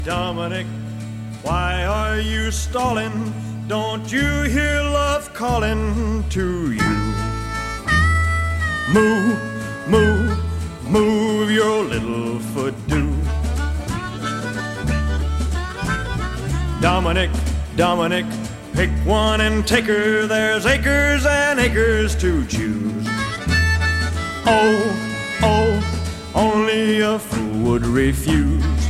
Dominic, why are you stalling? Don't you hear love calling to you? Move, move, move your little foot do. Dominic, Dominic, pick one and take her. There's acres and acres to choose. Oh, oh, only a fool would refuse.